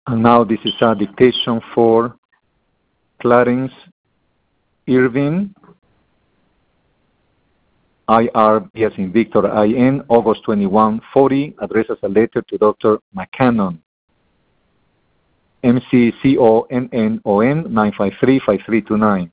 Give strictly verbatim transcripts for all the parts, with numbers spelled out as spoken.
And now this is a dictation for Clarence Irving, I R B as in Victor I N, August twenty-first, forty, addresses a letter to Doctor McCannon, M C C O N N O N, nine five three, five three two nine.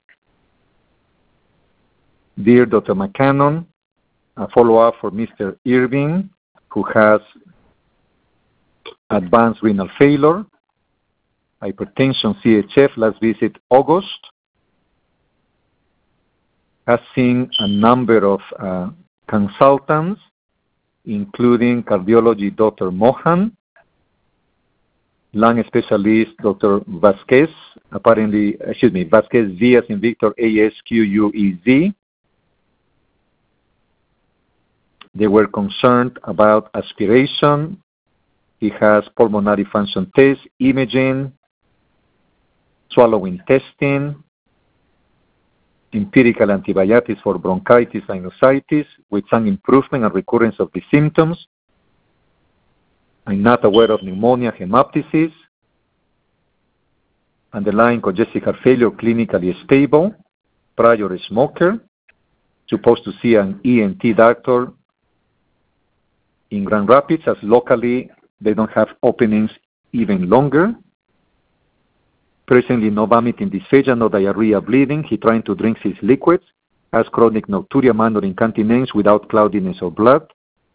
Dear Doctor McCannon, a follow-up for Mister Irving, who has advanced renal failure, hypertension, C H F, last visit August, has seen a number of uh, consultants, including cardiology Doctor Mohan, lung specialist Doctor Vasquez, apparently, excuse me, Vasquez V as in Victor, A S Q U E Z. They were concerned about aspiration. He has pulmonary function test, imaging, swallowing testing, empirical antibiotics for bronchitis, sinusitis, with some improvement and recurrence of the symptoms. I'm not aware of pneumonia, hemoptysis. Underlying congestive heart failure, clinically stable. Prior smoker. Supposed to see an E N T doctor in Grand Rapids, as locally they don't have openings even longer. Presently no vomiting, dysphagia, no diarrhea, bleeding. He trying to drink his liquids. Has chronic nocturia, minor incontinence without cloudiness or blood.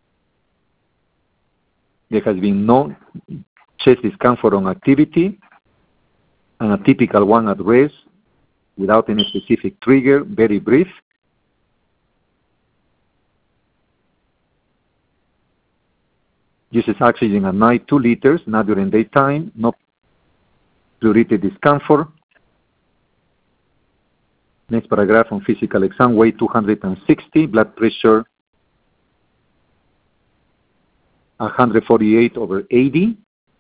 There has been no chest discomfort on activity, and a typical one at rest without any specific trigger, very brief. Uses oxygen at night, two liters, not during daytime, no pruritic discomfort. Next paragraph on physical exam, weight two hundred sixty, blood pressure one forty-eight over eighty.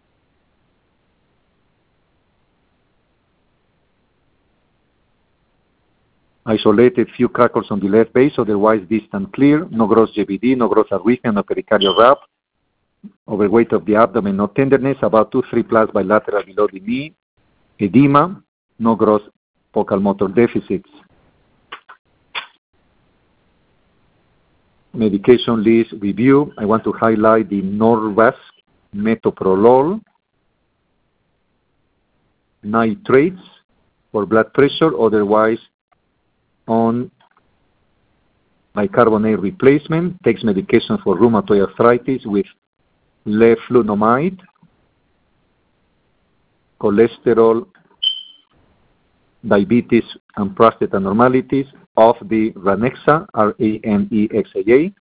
Isolated few crackles on the left base, otherwise distant clear, no gross J B D, no gross arrhythmia, no pericardial rap. Overweight of the abdomen, no tenderness, about two three plus bilateral below the knee, edema, no gross focal motor deficits. Medication list review. I want to highlight the Norvasc, metoprolol, nitrates for blood pressure, otherwise on bicarbonate replacement. Takes medication for rheumatoid arthritis with leflunomide, cholesterol, diabetes, and prostate abnormalities of the Ranexa, R A N E X A A.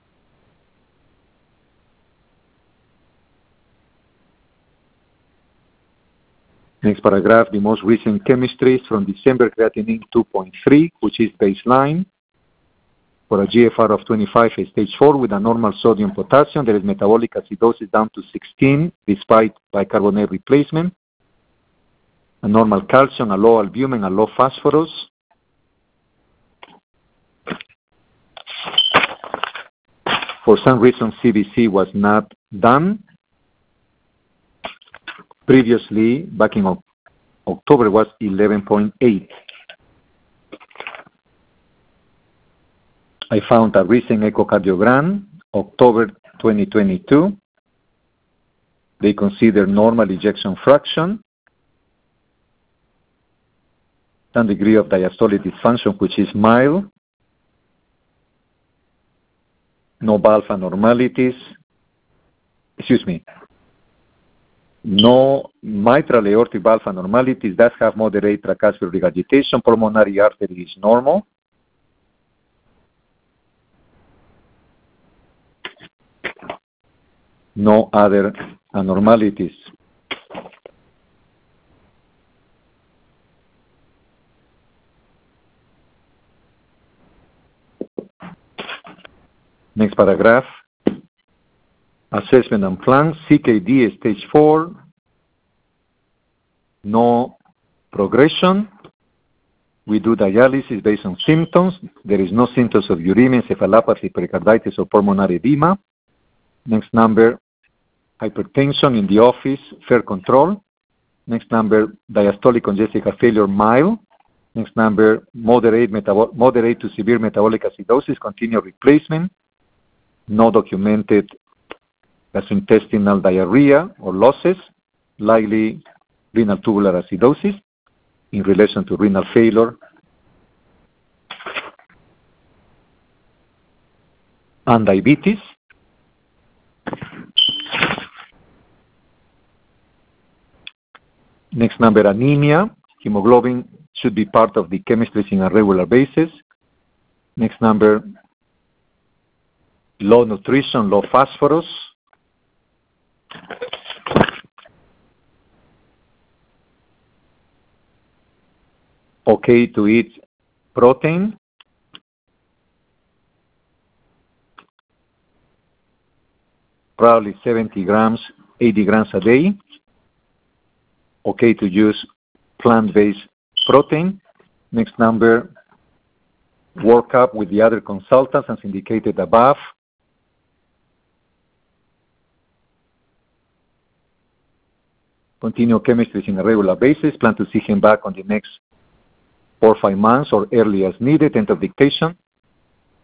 Next paragraph, the most recent chemistries from December, creatinine two point three, which is baseline. For a G F R of twenty-five, stage four, with a normal sodium potassium, there is metabolic acidosis down to sixteen, despite bicarbonate replacement. A normal calcium, a low albumin, a low phosphorus. For some reason, C B C was not done. Previously, back in October, was eleven point eight. I found a recent echocardiogram, October twenty twenty-two. They consider normal ejection fraction, some degree of diastolic dysfunction, which is mild, no valve abnormalities, excuse me, no mitral aortic valve abnormalities, does have moderate tricuspid regurgitation, pulmonary artery is normal. No other abnormalities. Next paragraph. Assessment and plan. C K D stage four. No progression. We do dialysis based on symptoms. There is no symptoms of uremia, encephalopathy, pericarditis, or pulmonary edema. Next number. Hypertension in the office, fair control. Next number, diastolic congestive heart failure, mild. Next number, moderate, metabol moderate to severe metabolic acidosis, continued replacement. No documented gastrointestinal diarrhea or losses, likely renal tubular acidosis in relation to renal failure. And diabetes. Next number, anemia. Hemoglobin should be part of the chemistry on a regular basis. Next number, low nutrition, low phosphorus. Okay to eat protein. Probably seventy grams, eighty grams a day. Okay to use plant-based protein. Next number, work up with the other consultants as indicated above. Continue chemistry on a regular basis. Plan to see him back on the next four or five months or early as needed. End of dictation.